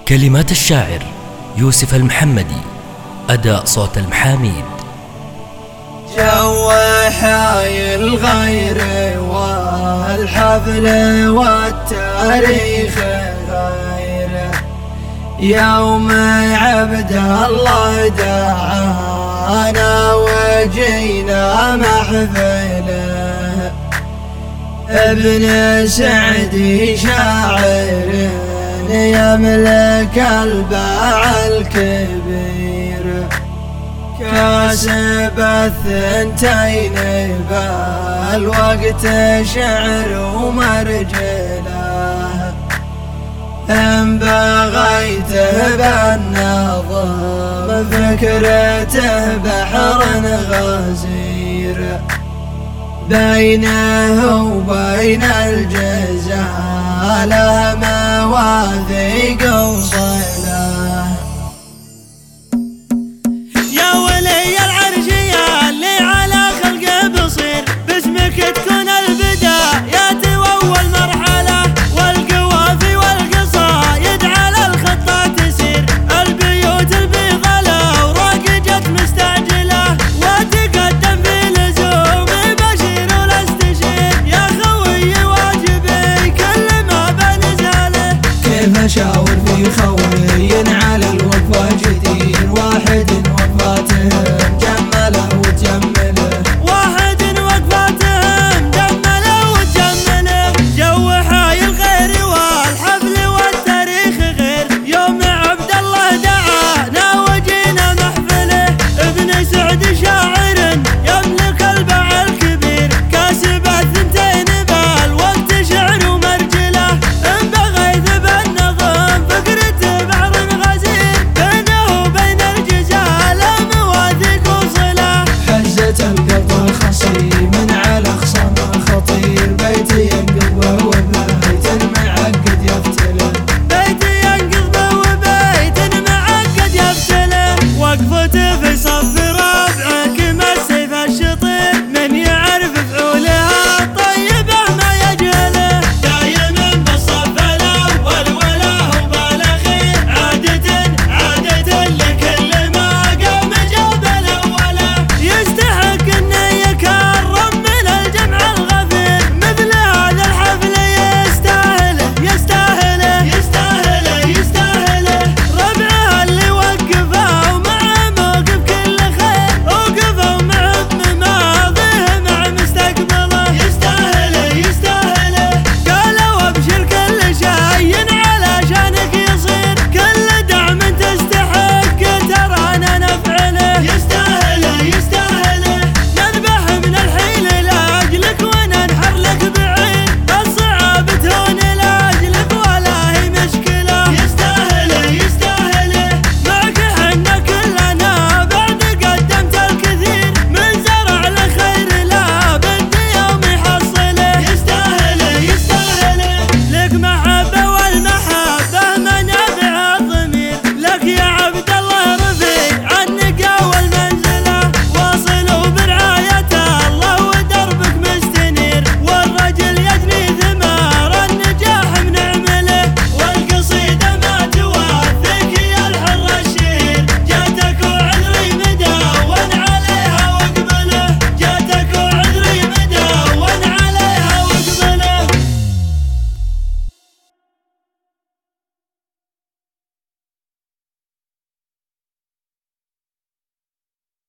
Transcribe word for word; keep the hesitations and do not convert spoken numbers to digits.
كلمات الشاعر يوسف المحمدي، أداء صوت المحاميد. جو حي الغير والحفل والتاريخ غيره، يوم عبد الله دعانا وجينا محفله، ابن سعدي شاعر يملك الباع الكبير، كاسب الثنتين بالوقت شعر ومرجله، إن بغيته بالنظم فكرته بحر غزير، بينه وبين الجزالة مواثيق وصله. يا ولي العرش يا اللي على خلق بصير، باسمك تكون البدايات وأول مرحلة، والقوافي والقصايد على الخطة تسير، البيوت البيضة الأوراق جت مستعجلة، وتقدم في لزوم بشير والاستشير، يا خوي واجبي كل ما بنزاله. كيف شاء